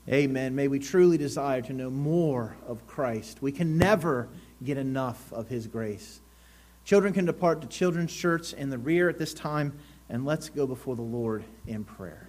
Amen. May we truly desire to know more of Christ. We can never get enough of His grace. Children can depart to children's church in the rear at this time, and let's go before the Lord in prayer.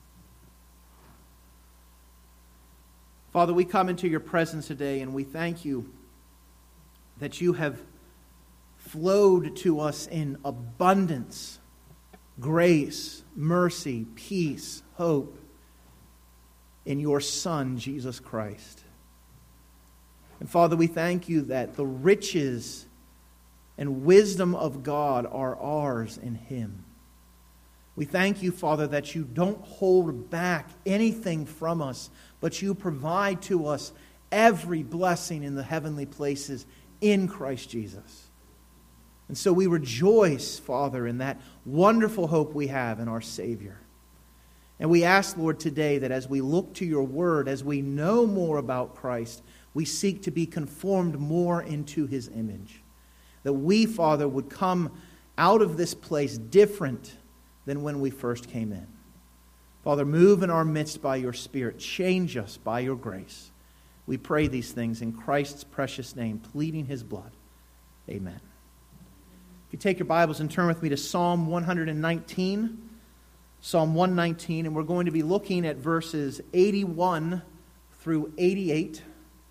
Father, we come into your presence today, and we thank you that you have flowed to us in abundance, grace, mercy, peace, hope in your Son, Jesus Christ. And Father, we thank you that the riches and wisdom of God are ours in Him. We thank you, Father, that you don't hold back anything from us, but you provide to us every blessing in the heavenly places in Christ Jesus. And so we rejoice, Father, in that wonderful hope we have in our Savior. And we ask, Lord, today that as we look to your word, as we know more about Christ, we seek to be conformed more into His image. That we, Father, would come out of this place different than when we first came in. Father, move in our midst by your Spirit. Change us by your grace. We pray these things in Christ's precious name, pleading His blood. Amen. If you take your Bibles and turn with me to Psalm 119. Psalm 119, and we're going to be looking at verses 81 through 88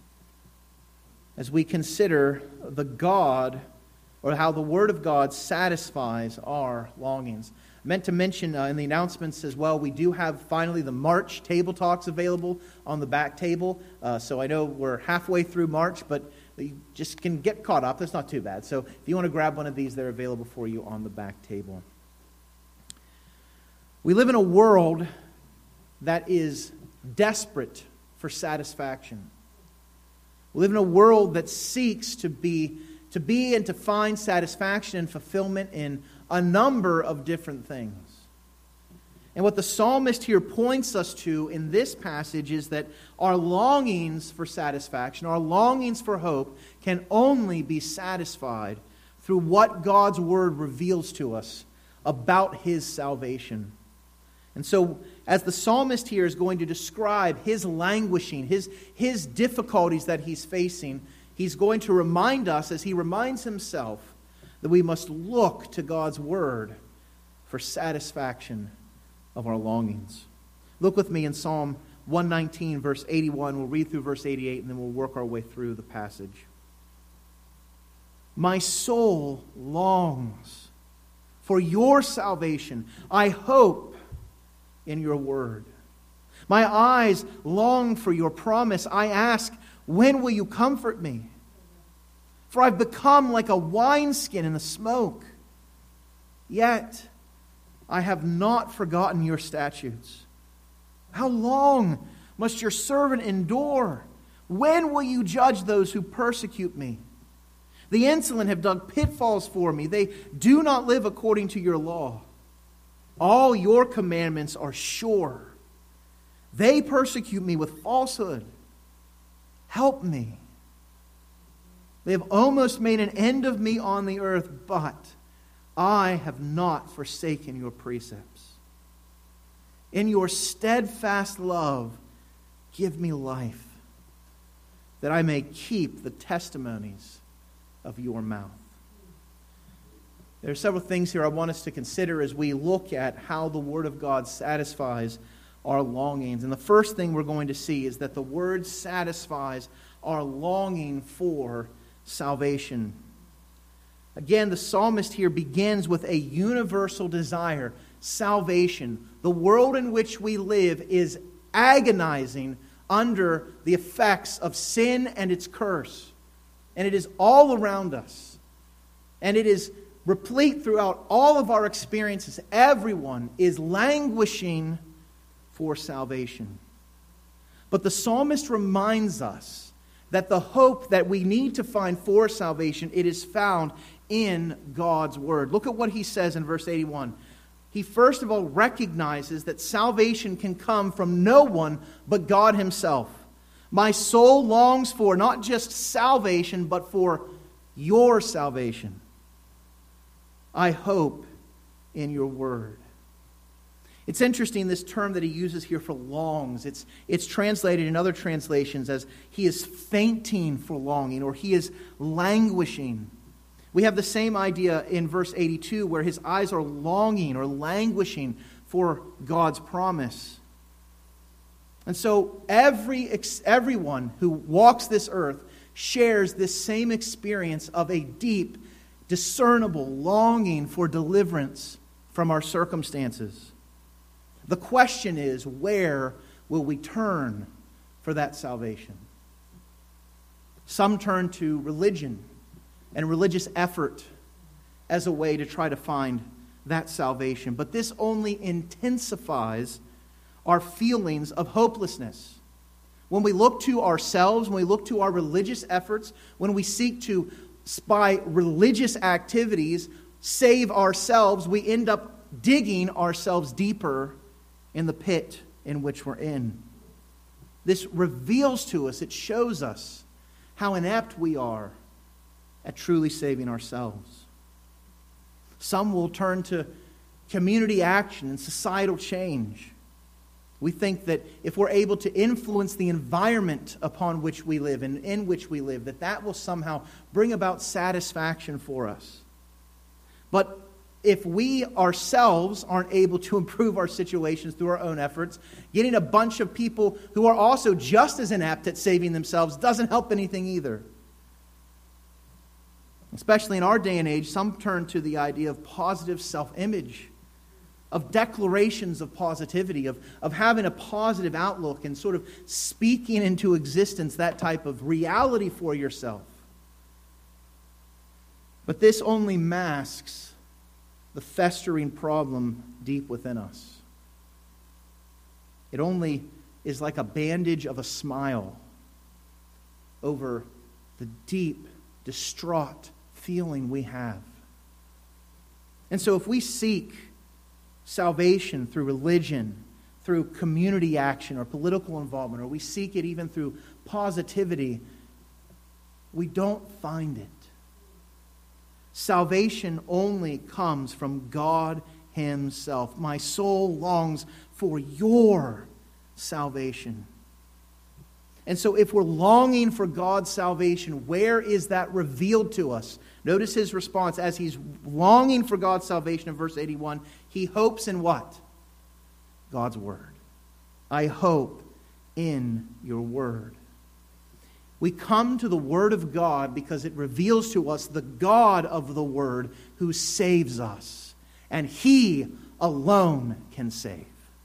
as we consider the God, or how the Word of God satisfies our longings. I meant to mention in the announcements as well, we do have finally the March table talks available on the back table. So I know we're halfway through March, but you just can get caught up. That's not too bad. So if you want to grab one of these, they're available for you on the back table. We live in a world that is desperate for satisfaction. We live in a world that seeks to be and to find satisfaction and fulfillment in a number of different things. And what the psalmist here points us to in this passage is that our longings for satisfaction, our longings for hope, can only be satisfied through what God's Word reveals to us about His salvation. And so, as the psalmist here is going to describe his languishing, his difficulties that he's facing, he's going to remind us, as he reminds himself, that we must look to God's Word for satisfaction of our longings. Look with me in Psalm 119, verse 81. We'll read through verse 88, and then we'll work our way through the passage. My soul longs for your salvation. I hope in your word. My eyes long for your promise. I ask, when will you comfort me? For I've become like a wineskin in the smoke. Yet I have not forgotten your statutes. How long must your servant endure? When will you judge those who persecute me? The insolent have dug pitfalls for me. They do not live according to your law. All your commandments are sure. They persecute me with falsehood. Help me. They have almost made an end of me on the earth, but I have not forsaken your precepts. In your steadfast love, give me life, that I may keep the testimonies of your mouth. There are several things here I want us to consider as we look at how the Word of God satisfies our longings. And the first thing we're going to see is that the Word satisfies our longing for salvation. Again, the psalmist here begins with a universal desire, salvation. The world in which we live is agonizing under the effects of sin and its curse. And it is all around us. And it is replete throughout all of our experiences. Everyone is languishing for salvation. But the psalmist reminds us that the hope that we need to find for salvation, it is found in God's Word. Look at what he says in verse 81. He first of all recognizes that salvation can come from no one but God Himself. My soul longs for not just salvation, but for your salvation. I hope in your word. It's interesting, this term that he uses here for longs. It's translated in other translations as he is fainting for longing, or he is languishing. We have the same idea in verse 82, where his eyes are longing or languishing for God's promise. And so everyone who walks this earth shares this same experience of a deep, discernible longing for deliverance from our circumstances. The question is, where will we turn for that salvation? Some turn to religion and religious effort as a way to try to find that salvation. But this only intensifies our feelings of hopelessness. When we look to ourselves, when we look to our religious efforts, when we seek to, by religious activities, save ourselves, we end up digging ourselves deeper in the pit in which we're in. This reveals to us, it shows us how inept we are at truly saving ourselves. Some will turn to community action and societal change. We think that if we're able to influence the environment upon which we live and in which we live, that will somehow bring about satisfaction for us. But if we ourselves aren't able to improve our situations through our own efforts, getting a bunch of people who are also just as inept at saving themselves doesn't help anything either. Especially in our day and age, some turn to the idea of positive self-image, of declarations of positivity, of having a positive outlook and sort of speaking into existence that type of reality for yourself. But this only masks the festering problem deep within us. It only is like a bandage of a smile over the deep, distraught feeling we have. And so if we seek salvation through religion, through community action or political involvement, or we seek it even through positivity, we don't find it. Salvation only comes from God Himself. My soul longs for your salvation. And so if we're longing for God's salvation, where is that revealed to us? Notice his response as he's longing for God's salvation in verse 81. He hopes in what? God's word. I hope in your word. We come to the Word of God because it reveals to us the God of the Word who saves us. And He alone can save.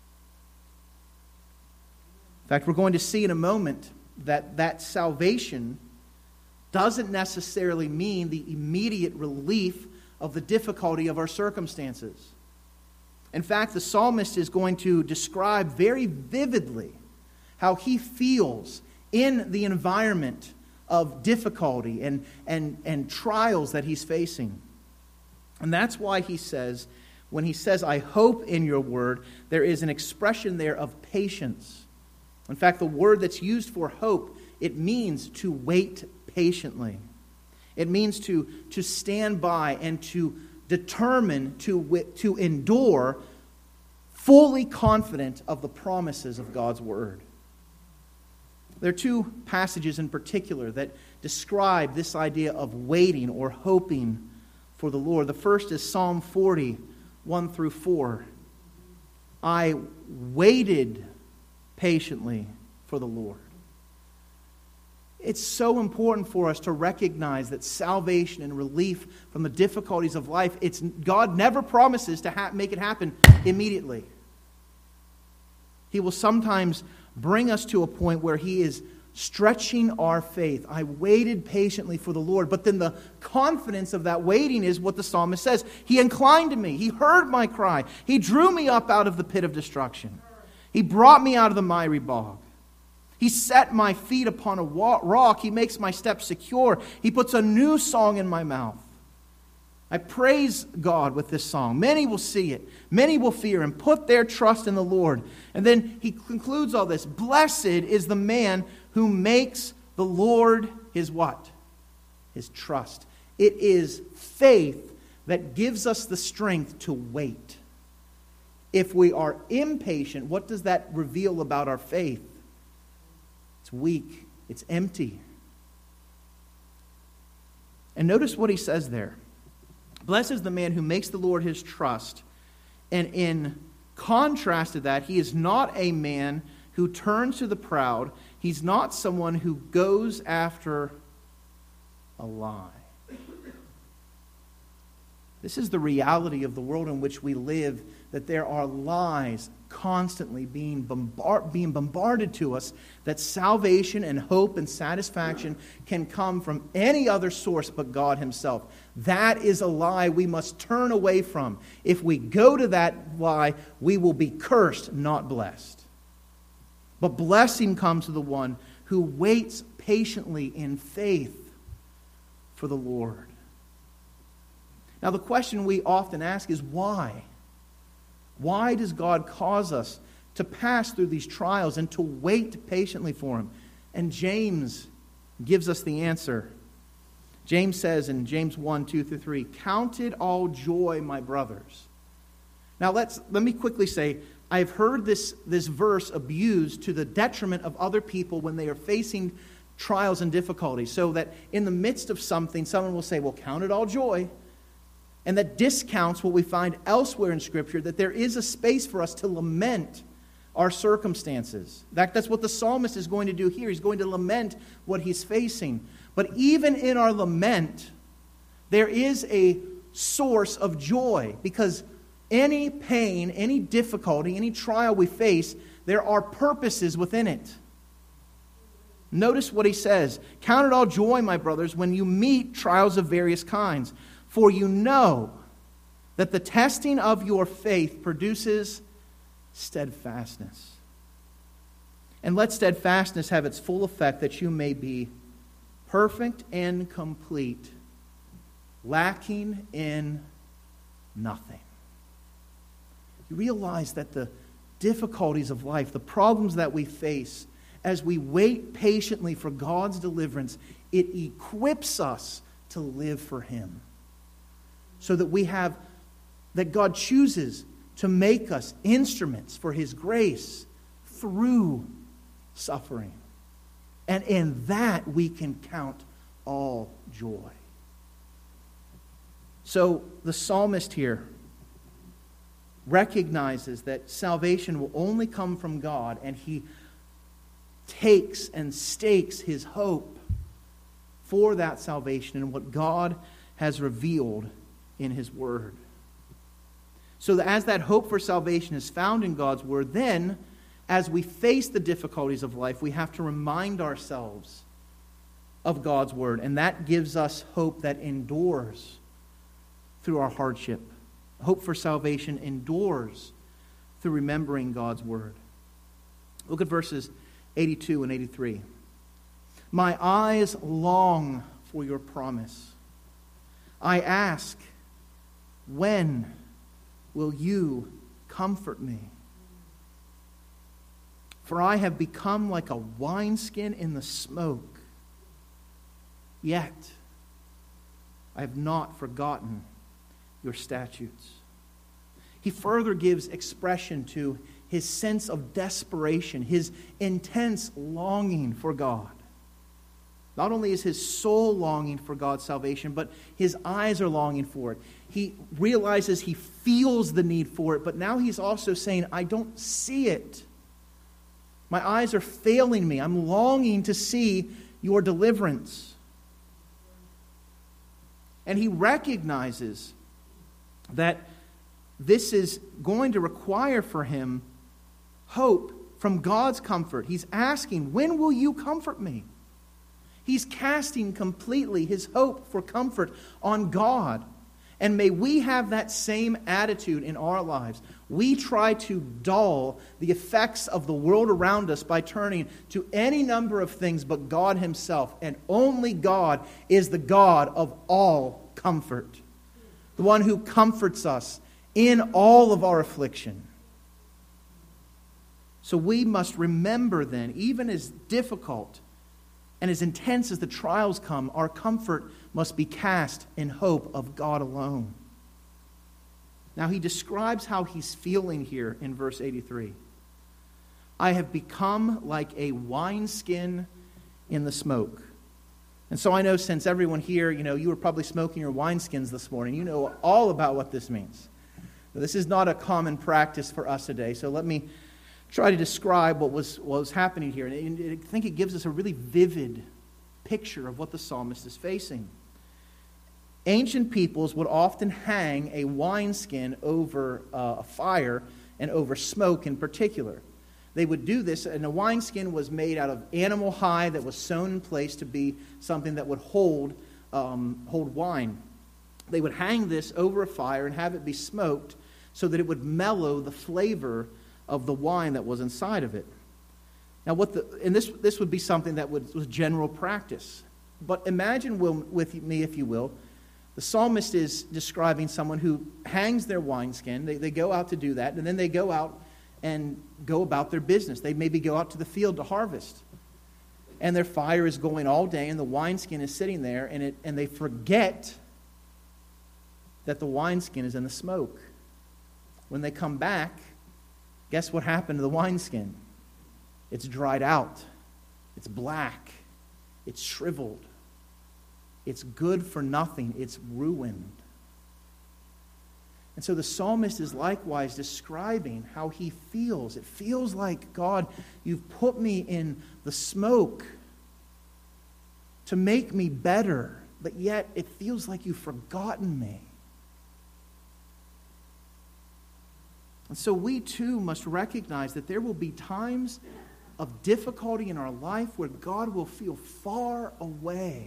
In fact, we're going to see in a moment that salvation doesn't necessarily mean the immediate relief of the difficulty of our circumstances. In fact, the psalmist is going to describe very vividly how he feels in the environment of difficulty and trials that he's facing. And that's why he says, when he says, I hope in your word, there is an expression there of patience. In fact, the word that's used for hope, it means to wait patiently. It means to stand by and to determine to endure, fully confident of the promises of God's word. There are two passages in particular that describe this idea of waiting or hoping for the Lord. The first is Psalm 40, 1 through 4. I waited patiently for the Lord. It's so important for us to recognize that salvation and relief from the difficulties of life, God never promises to make it happen immediately. He will sometimes bring us to a point where He is stretching our faith. I waited patiently for the Lord. But then the confidence of that waiting is what the psalmist says. He inclined to me. He heard my cry. He drew me up out of the pit of destruction. He brought me out of the miry bog. He set my feet upon a rock. He makes my steps secure. He puts a new song in my mouth. I praise God with this song. Many will see it. Many will fear and put their trust in the Lord. And then he concludes all this. Blessed is the man who makes the Lord his what? His trust. It is faith that gives us the strength to wait. If we are impatient, what does that reveal about our faith? It's weak. It's empty. And notice what he says there. Blessed is the man who makes the Lord his trust. And in contrast to that, he is not a man who turns to the proud. He's not someone who goes after a lie. This is the reality of the world in which we live, that there are lies constantly being bombarded to us, that salvation and hope and satisfaction can come from any other source but God himself. That is a lie we must turn away from. If we go to that lie, we will be cursed, not blessed. But blessing comes to the one who waits patiently in faith for the Lord. Now, the question we often ask is why? Why does God cause us to pass through these trials and to wait patiently for him? And James gives us the answer. James says in James 1:2-3, "Count it all joy, my brothers." Now, let me quickly say, I've heard this verse abused to the detriment of other people when they are facing trials and difficulties. So that in the midst of something, someone will say, well, count it all joy. And that discounts what we find elsewhere in Scripture, that there is a space for us to lament our circumstances. That's what the psalmist is going to do here. He's going to lament what he's facing. But even in our lament, there is a source of joy, because any pain, any difficulty, any trial we face, there are purposes within it. Notice what he says. "Count it all joy, my brothers, when you meet trials of various kinds. For you know that the testing of your faith produces steadfastness. And let steadfastness have its full effect, that you may be perfect and complete, lacking in nothing." You realize that the difficulties of life, the problems that we face, as we wait patiently for God's deliverance, it equips us to live for him. So that God chooses to make us instruments for his grace through suffering. And in that we can count all joy. So the psalmist here recognizes that salvation will only come from God, and he takes and stakes his hope for that salvation in what God has revealed in his word. So that as that hope for salvation is found in God's word, then as we face the difficulties of life, we have to remind ourselves of God's word, and that gives us hope that endures through our hardship. Hope for salvation endures through remembering God's word. Look at verses 82 and 83. "My eyes long for your promise. I ask, when will you comfort me? For I have become like a wineskin in the smoke, yet I have not forgotten your statutes." He further gives expression to his sense of desperation, his intense longing for God. Not only is his soul longing for God's salvation, but his eyes are longing for it. He realizes he feels the need for it, but now he's also saying, I don't see it. My eyes are failing me. I'm longing to see your deliverance. And he recognizes that this is going to require for him hope from God's comfort. He's asking, when will you comfort me? He's casting completely his hope for comfort on God. And may we have that same attitude in our lives. We try to dull the effects of the world around us by turning to any number of things but God himself. And only God is the God of all comfort. The one who comforts us in all of our affliction. So we must remember then, even as difficult and as intense as the trials come, our comfort must be cast in hope of God alone. Now he describes how he's feeling here in verse 83. I have become like a wineskin in the smoke. And so I know since everyone here, you were probably smoking your wineskins this morning. You know all about what this means. Now, this is not a common practice for us today, so let me try to describe what was happening here. And I think it gives us a really vivid picture of what the psalmist is facing. Ancient peoples would often hang a wineskin over a fire and over smoke in particular. They would do this, and a wineskin was made out of animal hide that was sewn in place to be something that would hold wine. They would hang this over a fire and have it be smoked so that it would mellow the flavor of the wine that was inside of it. Now, this would be something that was general practice. But imagine with me, if you will, the psalmist is describing someone who hangs their wineskin. They go out to do that, and then they go out and go about their business. They maybe go out to the field to harvest. And their fire is going all day, and the wineskin is sitting there, and they forget that the wineskin is in the smoke. When they come back, guess what happened to the wineskin? It's dried out. It's black. It's shriveled. It's good for nothing. It's ruined. And so the psalmist is likewise describing how he feels. It feels like, God, you've put me in the smoke to make me better, but yet it feels like you've forgotten me. And so we too must recognize that there will be times of difficulty in our life where God will feel far away.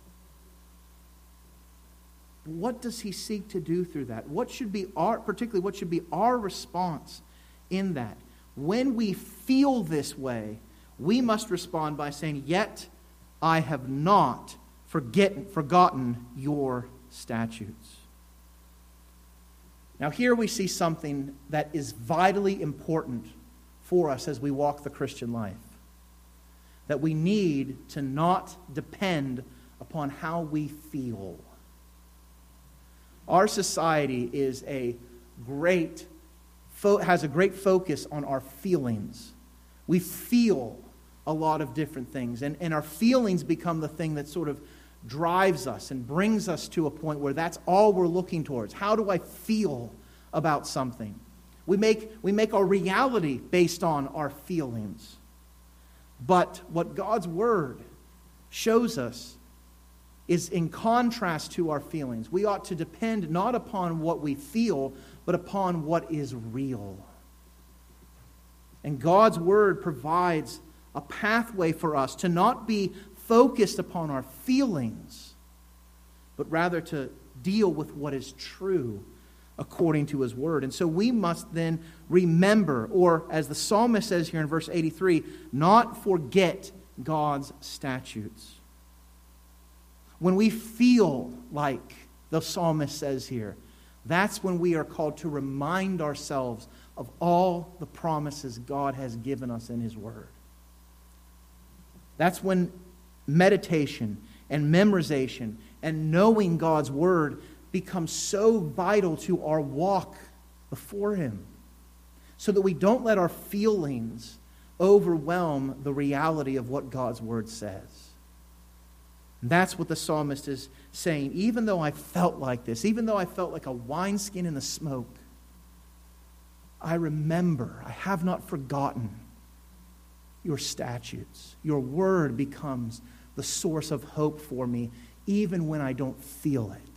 What does he seek to do through that? What should be our response in that? When we feel this way, we must respond by saying, yet I have not forgotten your statutes. Now here we see something that is vitally important for us as we walk the Christian life. That we need to not depend upon how we feel. Our society has a great focus on our feelings. We feel a lot of different things, and our feelings become the thing that sort of drives us and brings us to a point where that's all we're looking towards. How do I feel about something? We make our reality based on our feelings. But what God's Word shows us is in contrast to our feelings. We ought to depend not upon what we feel, but upon what is real. And God's Word provides a pathway for us to not be focused upon our feelings, but rather to deal with what is true according to His Word. And so we must then remember, or as the psalmist says here in verse 83, not forget God's statutes. When we feel like the psalmist says here, that's when we are called to remind ourselves of all the promises God has given us in His Word. That's when meditation and memorization and knowing God's Word becomes so vital to our walk before Him, so that we don't let our feelings overwhelm the reality of what God's Word says. And that's what the psalmist is saying. Even though I felt like this, even though I felt like a wineskin in the smoke, I remember, I have not forgotten your statutes. Your Word becomes the source of hope for me, even when I don't feel it.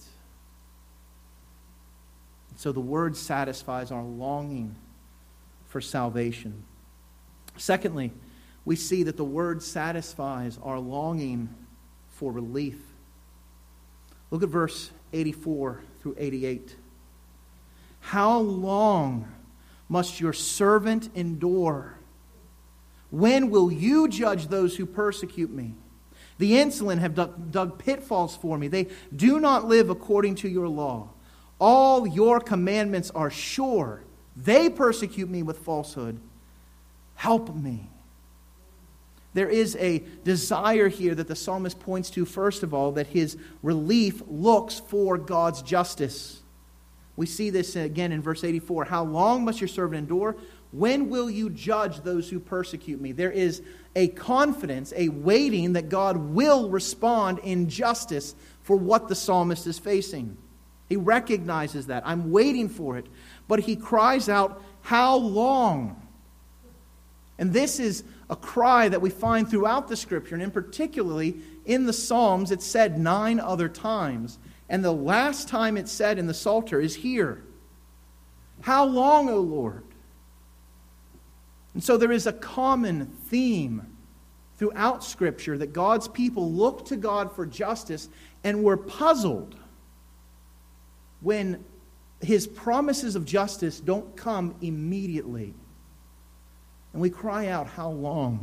So the Word satisfies our longing for salvation. Secondly, we see that the Word satisfies our longing for relief. Look at verse 84 through 88. How long must your servant endure? When will you judge those who persecute me? The insolent have dug pitfalls for me. They do not live according to your law. All your commandments are sure. They persecute me with falsehood. Help me. There is a desire here that the psalmist points to, first of all, that his relief looks for God's justice. We see this again in verse 84. How long must your servant endure? When will you judge those who persecute me? There is a confidence, a waiting that God will respond in justice for what the psalmist is facing. He recognizes that. I'm waiting for it. But he cries out, how long? And this is a cry that we find throughout the Scripture, and in particularly in the Psalms, it's said 9 other times. And the last time it's said in the Psalter is here. How long, O Lord? And so there is a common theme throughout Scripture that God's people look to God for justice and were puzzled when His promises of justice don't come immediately. And we cry out, how long?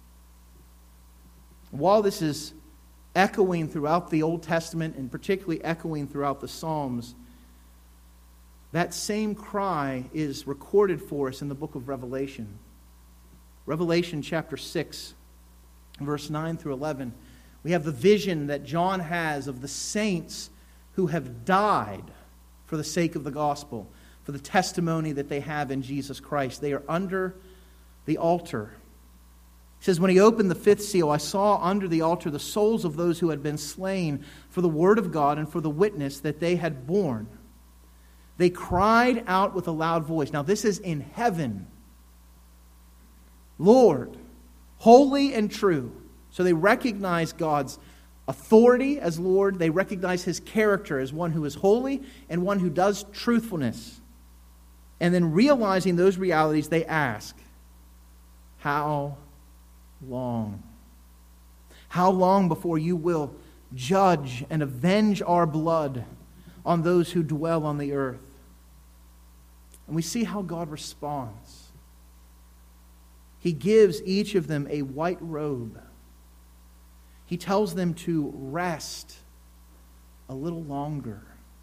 While this is echoing throughout the Old Testament and particularly echoing throughout the Psalms, that same cry is recorded for us in the book of Revelation. Revelation chapter 6, verse 9 through 11. We have the vision that John has of the saints who have died for the sake of the gospel, for the testimony that they have in Jesus Christ. They are under the altar. He says, when he opened the 5th seal, I saw under the altar the souls of those who had been slain for the word of God and for the witness that they had borne. They cried out with a loud voice. Now this is in heaven. Lord, holy and true. So they recognize God's authority as Lord. They recognize His character as one who is holy and one who does truthfulness. And then realizing those realities, they ask, how long? How long before you will judge and avenge our blood on those who dwell on the earth? And we see how God responds. He gives each of them a white robe. He tells them to rest a little longer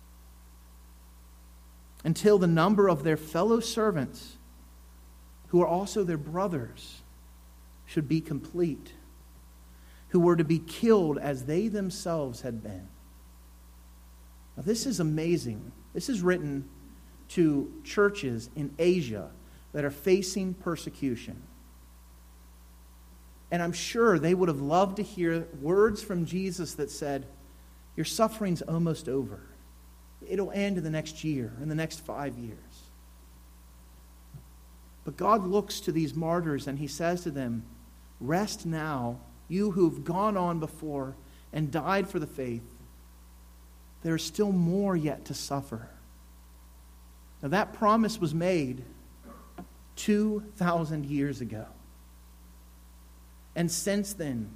until the number of their fellow servants, who are also their brothers, should be complete, who were to be killed as they themselves had been. Now this is amazing. This is written to churches in Asia that are facing persecution. And I'm sure they would have loved to hear words from Jesus that said, your suffering's almost over. It'll end in the next year, in the next 5 years. But God looks to these martyrs and He says to them, rest now, you who've gone on before and died for the faith. There is still more yet to suffer. Now that promise was made 2,000 years ago. And since then,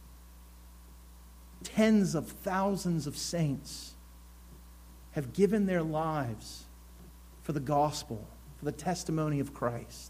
tens of thousands of saints have given their lives for the gospel, for the testimony of Christ.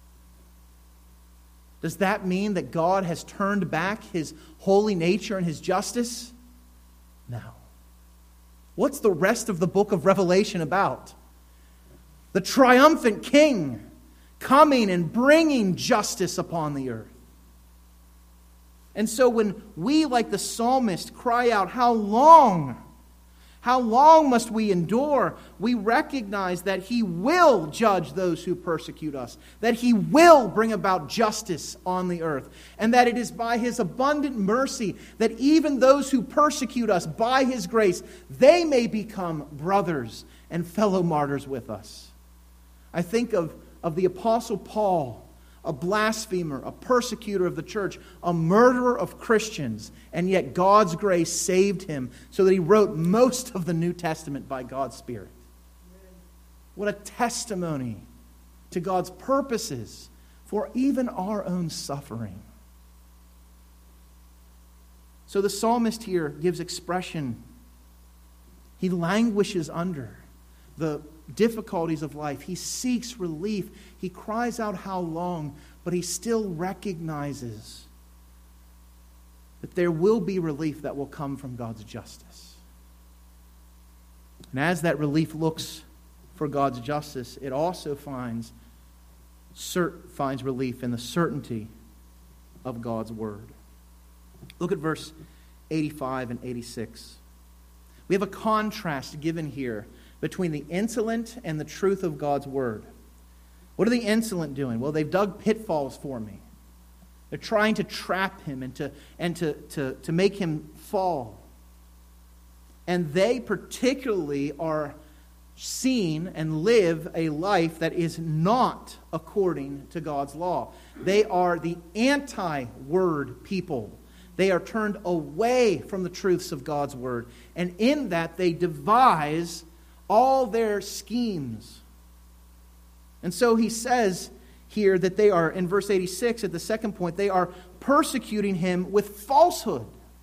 Does that mean that God has turned back His holy nature and His justice? No. What's the rest of the book of Revelation about? The triumphant King coming and bringing justice upon the earth. And so when we, like the psalmist, cry out, how long? How long must we endure? We recognize that He will judge those who persecute us, that He will bring about justice on the earth, and that it is by His abundant mercy that even those who persecute us by His grace, they may become brothers and fellow martyrs with us. I think of the Apostle Paul, a blasphemer, a persecutor of the church, a murderer of Christians, and yet God's grace saved him so that he wrote most of the New Testament by God's Spirit. What a testimony to God's purposes for even our own suffering. So the psalmist here gives expression. He languishes under the difficulties of life. He seeks relief. He cries out, how long? But he still recognizes that there will be relief that will come from God's justice. And as that relief looks for God's justice, it also finds relief in the certainty of God's word. Look at verse 85 and 86. We have a contrast given here between the insolent and the truth of God's word. What are the insolent doing? Well, they've dug pitfalls for me. They're trying to trap him and to make him fall. And they particularly are seen and live a life that is not according to God's law. They are the anti-word people. They are turned away from the truths of God's word. And in that, they devise all their schemes. And so he says here that they are, in verse 86, at the second point, they are persecuting him with falsehood.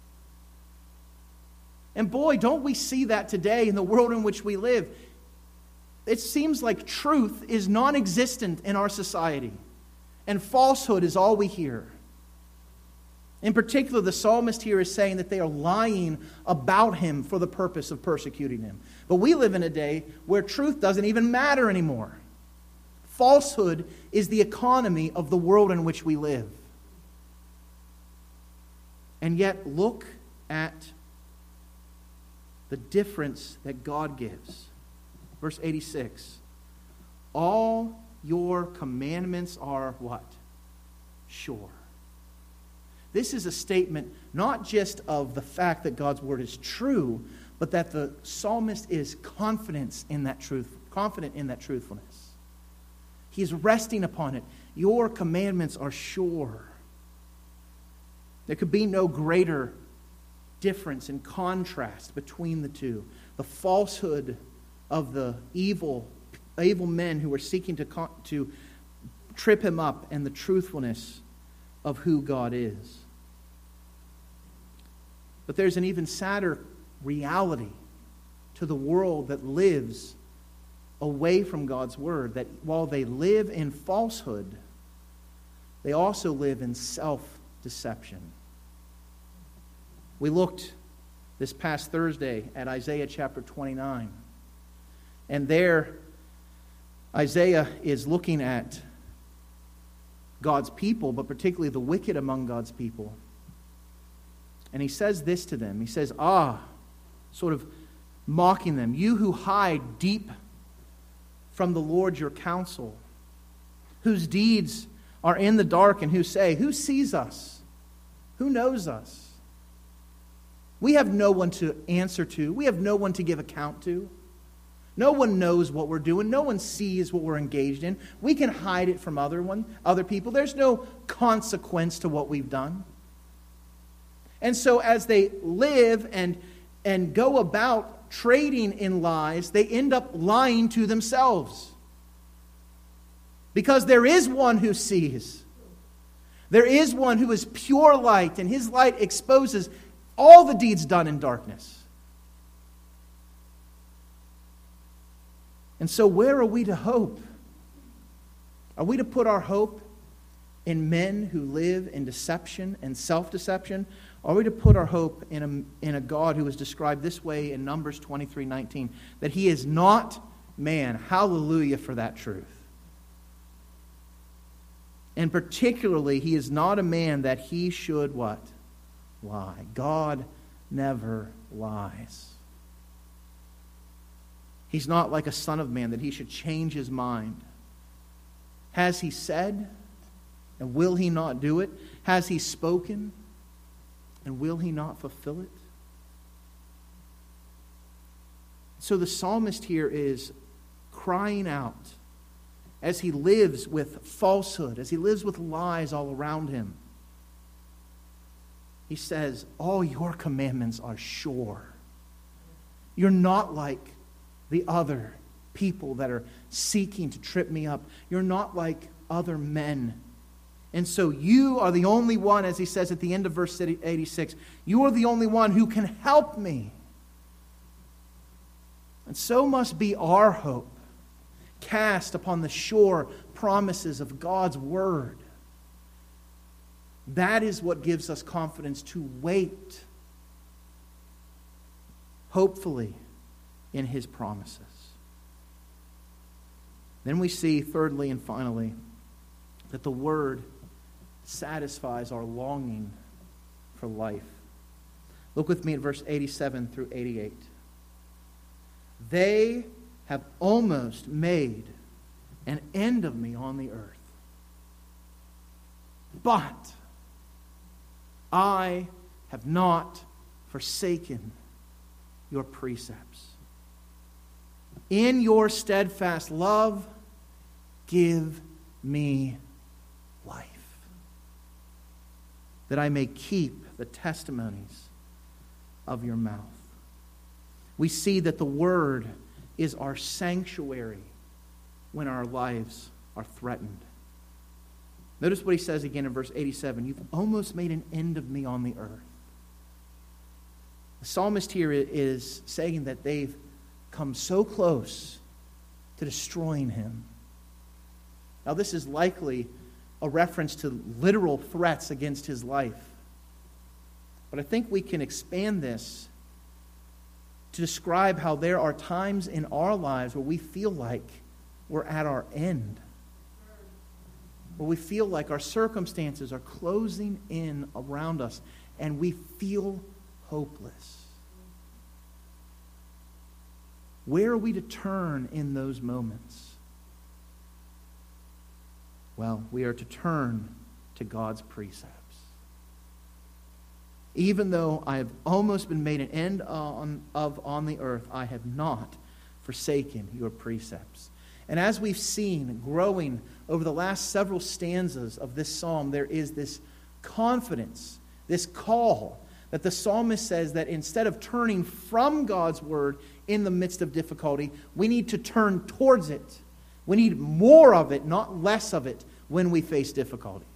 And boy, don't we see that today in the world in which we live. It seems like truth is non-existent in our society, and falsehood is all we hear. In particular, the psalmist here is saying that they are lying about him for the purpose of persecuting him. But we live in a day where truth doesn't even matter anymore. Falsehood is the economy of the world in which we live. And yet, look at the difference that God gives. Verse 86. All your commandments are what? Sure. This is a statement not just of the fact that God's word is true, but that the psalmist is confident in that truthfulness. He is resting upon it. Your commandments are sure. There could be no greater difference and contrast between the two. The falsehood of the evil men who are seeking to trip him up, and the truthfulness of who God is. But there's an even sadder reality to the world that lives away from God's word, that while they live in falsehood, they also live in self-deception. We looked this past Thursday at Isaiah chapter 29. And there, Isaiah is looking at God's people, but particularly the wicked among God's people. And he says this to them. He says, sort of mocking them, you who hide deep from the Lord your counsel, whose deeds are in the dark, and who say, who sees us? Who knows us? We have no one to answer to. We have no one to give account to. No one knows what we're doing. No one sees what we're engaged in. We can hide it from other people. There's no consequence to what we've done. And so as they live and go about trading in lies, they end up lying to themselves. Because there is one who sees. There is one who is pure light, and his light exposes all the deeds done in darkness. And so where are we to hope? Are we to put our hope in men who live in deception and self-deception? Or are we to put our hope in a God who is described this way in Numbers 23:19, that he is not man? Hallelujah for that truth. And particularly, he is not a man that he should what? Lie. God never lies. He's not like a son of man that he should change his mind. Has he said, and will he not do it? Has he spoken, and will he not fulfill it? So the psalmist here is crying out as he lives with falsehood, as he lives with lies all around him. He says, all your commandments are sure. You're not like the other people that are seeking to trip me up. You're not like other men. And so you are the only one, as he says at the end of verse 86, you are the only one who can help me. And so must be our hope, cast upon the sure promises of God's word. That is what gives us confidence to wait, hopefully, in his promises. Then we see, thirdly and finally, that the word satisfies our longing for life. Look with me at verse 87 through 88. They have almost made an end of me on the earth. But I have not forsaken your precepts. In your steadfast love, give me life, that I may keep the testimonies of your mouth. We see that the Word is our sanctuary when our lives are threatened. Notice what he says again in verse 87. You've almost made an end of me on the earth. The psalmist here is saying that they've come so close to destroying him. Now, this is likely a reference to literal threats against his life. But I think we can expand this to describe how there are times in our lives where we feel like we're at our end, where we feel like our circumstances are closing in around us and we feel hopeless. Where are we to turn in those moments? Well, we are to turn to God's precepts. Even though I have almost been made an end on the earth, I have not forsaken your precepts. And as we've seen growing over the last several stanzas of this psalm, there is this confidence, this call that the psalmist says that instead of turning from God's word in the midst of difficulty, we need to turn towards it. We need more of it, not less of it, when we face difficulties.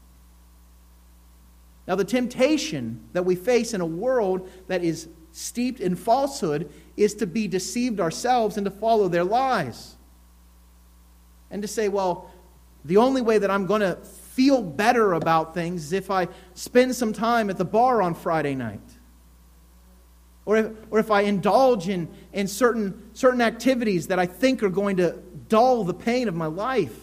Now, the temptation that we face in a world that is steeped in falsehood is to be deceived ourselves and to follow their lies. And to say, well, the only way that I'm going to feel better about things is if I spend some time at the bar on Friday night. Or if I indulge in certain activities that I think are going to dull the pain of my life.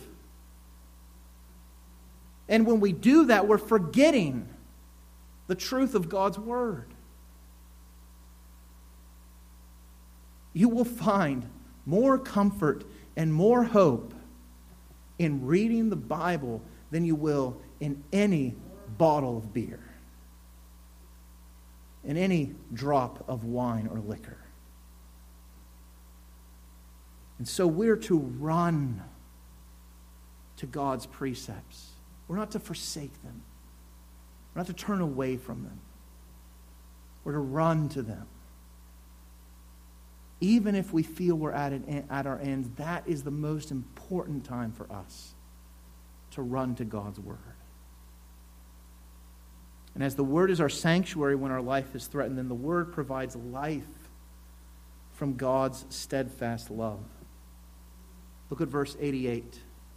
And when we do that, we're forgetting the truth of God's Word. You will find more comfort and more hope in reading the Bible than you will in any bottle of beer, in any drop of wine or liquor. And so we're to run to God's precepts. We're not to forsake them. We're not to turn away from them. We're to run to them. Even if we feel we're at our ends, that is the most important time for us, to run to God's Word. And as the Word is our sanctuary when our life is threatened, then the Word provides life from God's steadfast love. Look at verse 88.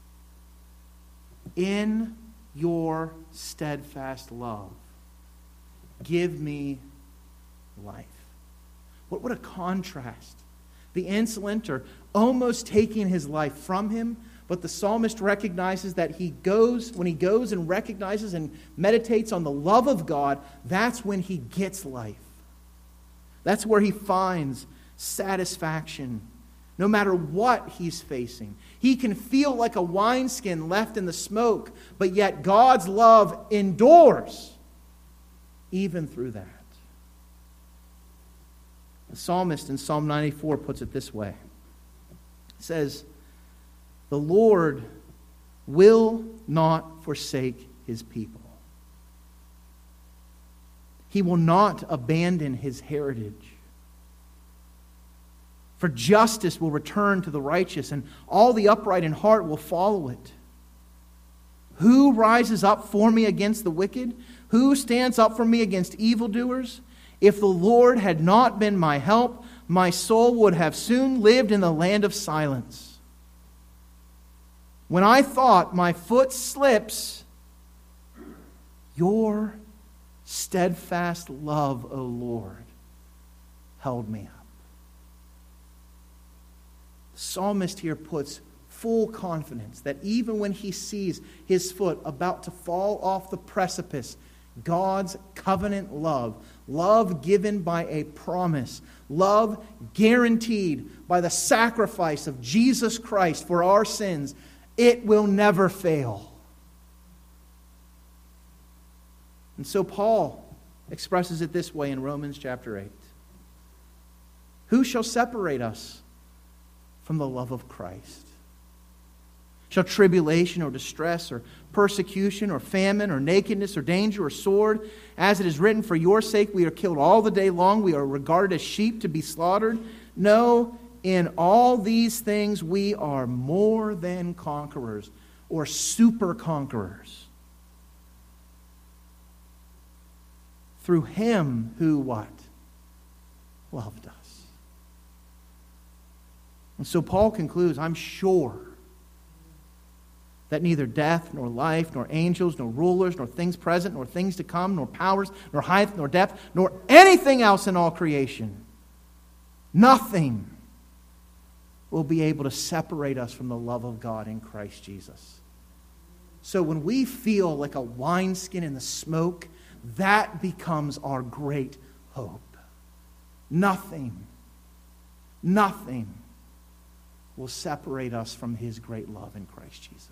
In your steadfast love, give me life. What a contrast. The insolent are almost taking his life from him, but the psalmist recognizes that when he goes and recognizes and meditates on the love of God, that's when he gets life. That's where he finds satisfaction, no matter what he's facing. He can feel like a wineskin left in the smoke, but yet God's love endures even through that. The psalmist in Psalm 94 puts it this way. It says, "The Lord will not forsake his people. He will not abandon his heritage. For justice will return to the righteous, and all the upright in heart will follow it. Who rises up for me against the wicked? Who stands up for me against evildoers? If the Lord had not been my help, my soul would have soon lived in the land of silence. When I thought my foot slips, your steadfast love, O Lord, held me up." The psalmist here puts full confidence that even when he sees his foot about to fall off the precipice, God's covenant love, love given by a promise, love guaranteed by the sacrifice of Jesus Christ for our sins, it will never fail. And so Paul expresses it this way in Romans chapter 8. Who shall separate us from the love of Christ? Shall tribulation or distress or persecution or famine or nakedness or danger or sword? As it is written, for your sake we are killed all the day long. We are regarded as sheep to be slaughtered. No, in all these things we are more than conquerors or super conquerors. Through Him who what? Loved us. And so Paul concludes, I'm sure that neither death, nor life, nor angels, nor rulers, nor things present, nor things to come, nor powers, nor height, nor depth, nor anything else in all creation, nothing will be able to separate us from the love of God in Christ Jesus. So when we feel like a wineskin in the smoke, that becomes our great hope. Nothing will separate us from His great love in Christ Jesus.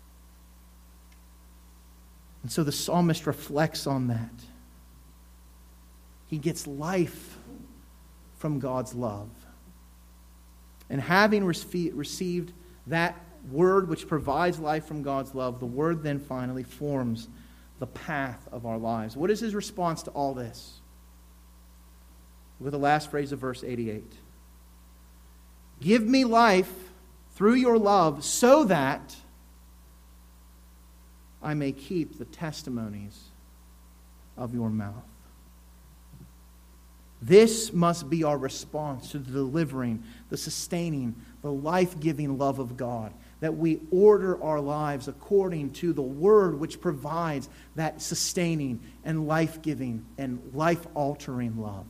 And so the psalmist reflects on that. He gets life from God's love. And having received that word which provides life from God's love, the word then finally forms the path of our lives. What is his response to all this? Look at the last phrase of verse 88. Give me life through your love so that I may keep the testimonies of your mouth. This must be our response to the delivering, the sustaining, the life-giving love of God. That we order our lives according to the Word which provides that sustaining and life-giving and life-altering love.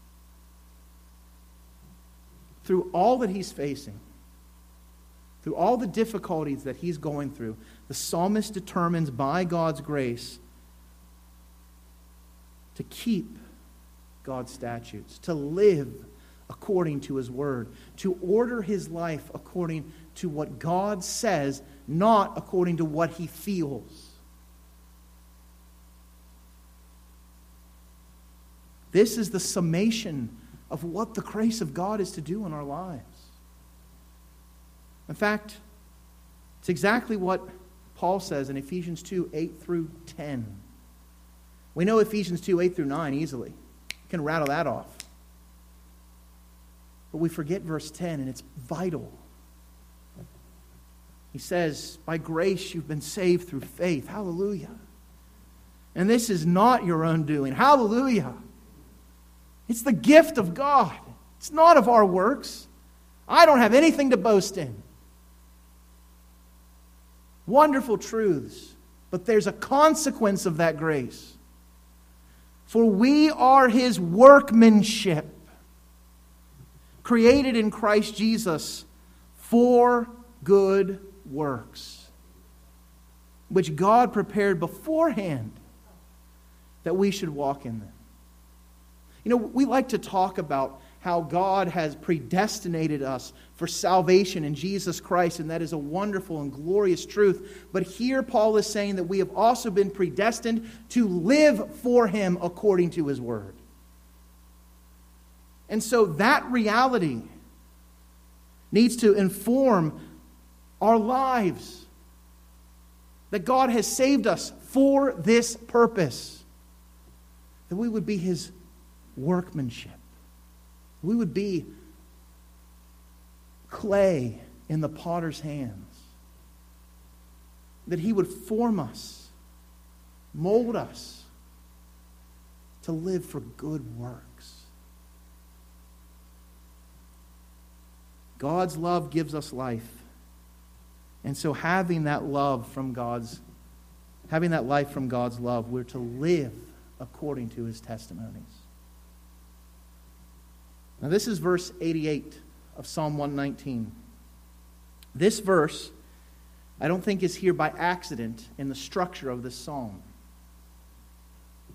Through all that he's facing, through all the difficulties that he's going through, the psalmist determines by God's grace to keep God's statutes, to live according to His Word, to order his life according to what God says, not according to what he feels. This is the summation of what the grace of God is to do in our lives. In fact, it's exactly what Paul says in Ephesians 2, 8 through 10. We know Ephesians 2, 8 through 9 easily. You can rattle that off. But we forget verse 10, and it's vital. He says, by grace you've been saved through faith. Hallelujah. And this is not your own doing. Hallelujah. It's the gift of God. It's not of our works. I don't have anything to boast in. Wonderful truths. But there's a consequence of that grace. For we are His workmanship, created in Christ Jesus for good works, which God prepared beforehand that we should walk in them. You know, we like to talk about how God has predestinated us for salvation in Jesus Christ, and that is a wonderful and glorious truth. But here Paul is saying that we have also been predestined to live for Him according to His Word. And so that reality needs to inform our lives. That God has saved us for this purpose. That we would be His workmanship. We would be clay in the potter's hands. That He would form us, mold us to live for good works. God's love gives us life. And so having that life from God's love, we're to live according to His testimonies. Now this is verse 88 of Psalm 119. This verse, I don't think is here by accident in the structure of this psalm.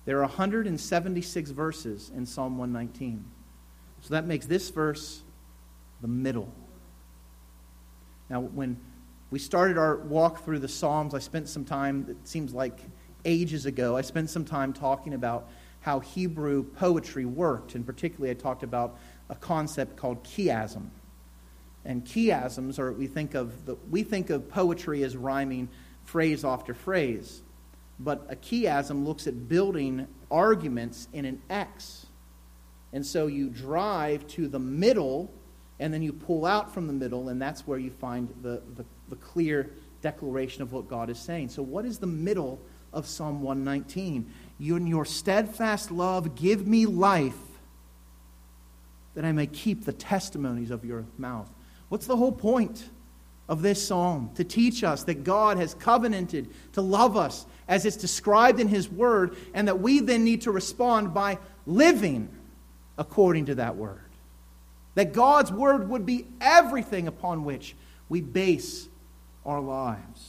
There are 176 verses in Psalm 119. So that makes this verse the middle. Now, when we started our walk through the Psalms, I spent some time, it seems like ages ago, I spent some time talking about how Hebrew poetry worked. And particularly I talked about a concept called chiasm. And chiasms are, we think of poetry as rhyming phrase after phrase. But a chiasm looks at building arguments in an X. And so you drive to the middle, and then you pull out from the middle, and that's where you find the clear declaration of what God is saying. So what is the middle of Psalm 119? You in your steadfast love give me life, that I may keep the testimonies of your mouth. What's the whole point of this psalm? To teach us that God has covenanted to love us as it's described in His Word, and that we then need to respond by living according to that Word. That God's Word would be everything upon which we base our lives.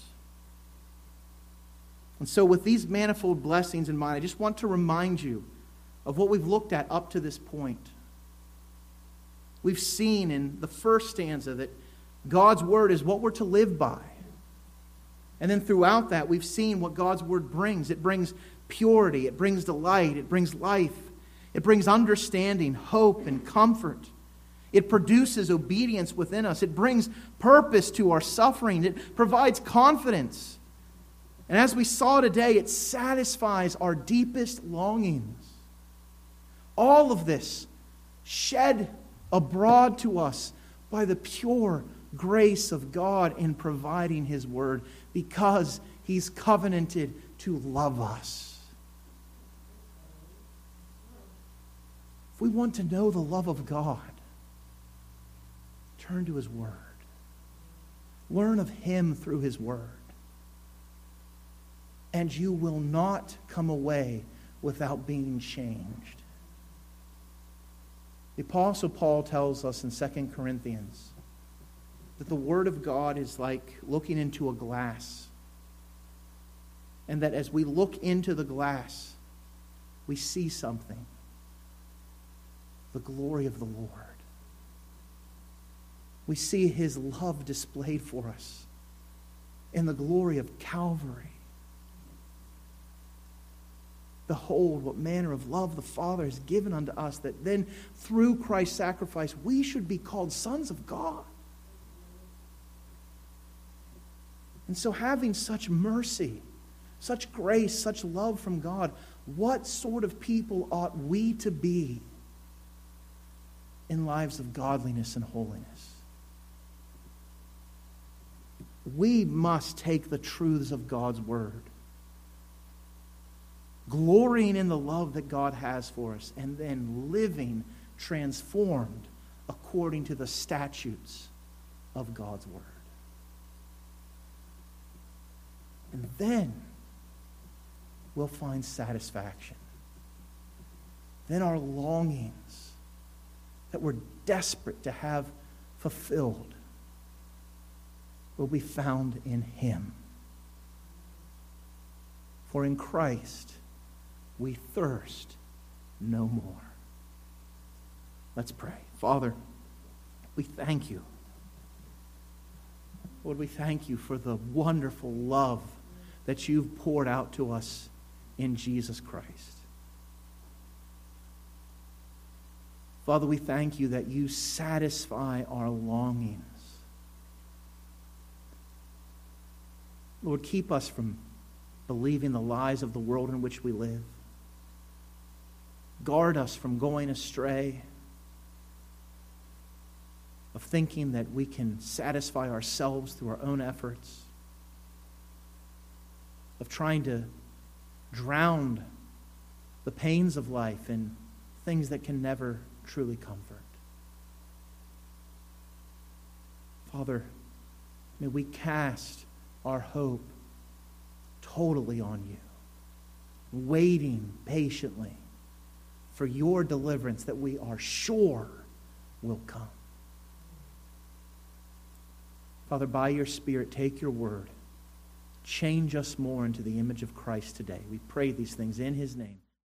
And so with these manifold blessings in mind, I just want to remind you of what we've looked at up to this point. We've seen in the first stanza that God's Word is what we're to live by. And then throughout that, we've seen what God's Word brings. It brings purity, it brings delight, it brings life, it brings understanding, hope, and comfort. It produces obedience within us. It brings purpose to our suffering. It provides confidence. And as we saw today, it satisfies our deepest longings. All of this shed abroad to us by the pure grace of God in providing His Word, because He's covenanted to love us. If we want to know the love of God, turn to His Word. Learn of Him through His Word. And you will not come away without being changed. The Apostle Paul tells us in 2 Corinthians that the Word of God is like looking into a glass. And that as we look into the glass, we see something. The glory of the Lord. We see His love displayed for us in the glory of Calvary. Behold, what manner of love the Father has given unto us, that then through Christ's sacrifice we should be called sons of God. And so, having such mercy, such grace, such love from God, what sort of people ought we to be in lives of godliness and holiness? We must take the truths of God's Word, glorying in the love that God has for us, and then living transformed according to the statutes of God's Word. And then we'll find satisfaction. Then our longings that we're desperate to have fulfilled will be found in Him. For in Christ we thirst no more. Let's pray. Father, we thank You. Lord, we thank You for the wonderful love that You've poured out to us in Jesus Christ. Father, we thank You that You satisfy our longings. Lord, keep us from believing the lies of the world in which we live. Guard us from going astray, of thinking that we can satisfy ourselves through our own efforts, of trying to drown the pains of life in things that can never truly comfort. Father, may we cast our hope totally on You, waiting patiently for Your deliverance that we are sure will come. Father, by Your Spirit, take Your Word. Change us more into the image of Christ today. We pray these things in His name.